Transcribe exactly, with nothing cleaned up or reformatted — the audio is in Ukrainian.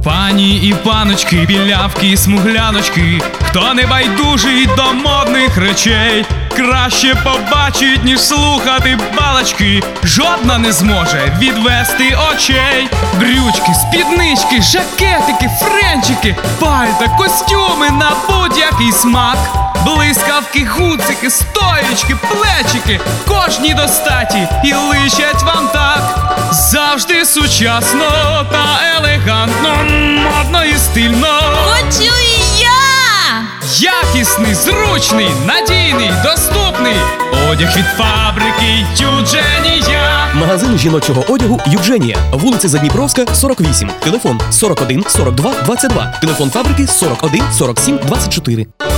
Пані і паночки, білявки і смугляночки, хто не байдужий до модних речей, краще побачить, ніж слухати балачки, жодна не зможе відвести очей. Брючки, спіднички, жакетики, френчики, пальта, костюми на будь-який смак, блискавки, гуцики, стоєчки, плечики, кожній достаті і личать вам так. Завжди сучасно та елегантно, модно і стильно. Хочу і я! Якісний, зручний, надійний, доступний одяг від фабрики Юдженія. Магазин жіночого одягу Юдженія. Вулиця Задніпровська, сорок вісім. Телефон сорок один сорок два двадцять два. Телефон фабрики сорок один сорок сім двадцять чотири.